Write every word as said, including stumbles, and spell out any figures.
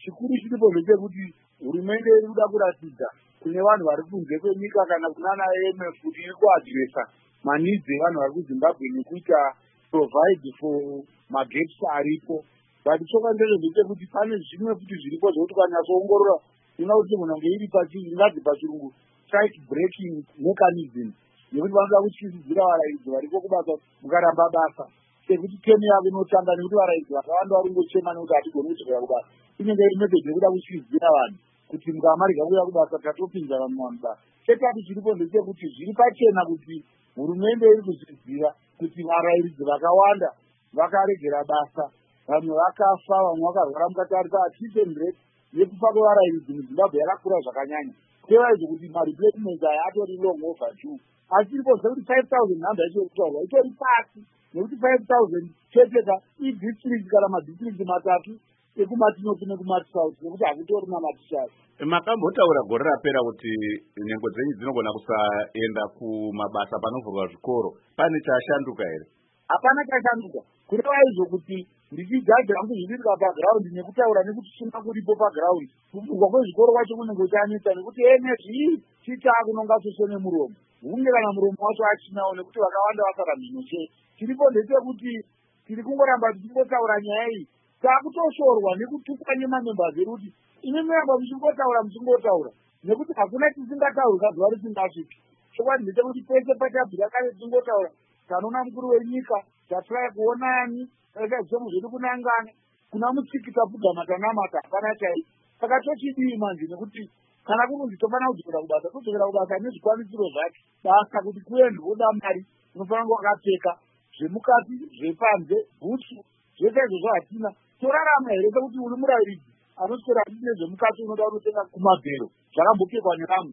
chikuru chiripo ndechekuti hurumende iri kuda kuratidza kune vanhu vari kunze kwenyika kana kunana I M F kuti iri kuadresa manidzi evanhu vari kuZimbabwe nekuita provide for mageps aripo. But choka ndechekuti pane zvimwe futi zviripo zvokuti ukanyatsoongorora inoona kuti munhu ange iri pachingazi pachirungu strike breaking mechanism nekuti vanoda kutyisidzira varairidzi varipo kubasa mukaramba basa sekuti temu yavo inotanga nekuti varairidzi vakawanda vari kungochema nekuti hatigoni kusvika kubasa. Inenge iri method yekuda kutyisidzira vanhu kuti mukamarika kuuya kubasa tatopinza vanhu mumabasa. Chetatu chiripo ndechekuti zviri pachena kuti hurumende iri kuzviziva kuti varairidzi vakawanda vakaregera basa, vanhu vakafa, vamwe vakarwara. Mukatarisa attrition rate yekufa kwevarairidzi muZimbabwe yakakura zvakanyanya. Kureva izvo kuti mareplacements aya atori long overdue. Asi iripoziva kuti five thousand nhamba yacho yekutaurwa itori pasi nekuti five thousand cheteka idistrict kana madistrict matatu ekumatinopi nekumatisouth nekuti hakutorina matishari. Makambotaura gore rapera kuti nhengo dzenyu dzinogona kusaenda kumabasa panovhurwa zvikoro. Pane chashanduka here? Hapana chashanduka. Kureva izvo kuti ndichijaji hangu zviririka pagiraundi nekutaura nekuti sina kuripo pagiraundi. Kuvhurwa kwezvikoro kwacho kunenge kuchanetsa nekuti ene zvii chitaa kunonga sose nemuromo. Hunge kana muromo wacho achinawo nekuti vakawanda vasara mhino chete. Chiripo ndechekuti tiri kungoramba tichingotaura nyaya iyi. Takutoshorwa nekutukwa nemamembers edu kuti ine memba muchingotaura muchingotaura nekuti hakuna tisingatauri kazuva risingasviki. Chokwadi ndechekuti pese patabvira kare tichingotaura tanoona mukuru wenyika tatrai kuona yani zvemu zvedu kunangana kuna mutsiki tapfugama tanamata hapana chai. Saka tochidii manje nekuti kana kunonzi tofanira kudzokera kubasa todzokera kubasa nezvikwanisiro zvacho. Basa kuti kuendwoda mari unofanira kunge wakapfeka zvemukati zvepanze bhutsu zvese izvozvo hatina. Torarama here sekuti uri murairidzi anoswera achiti nezvemukati unoda kunotenga kumabhero zvakambopfekwa nevamwe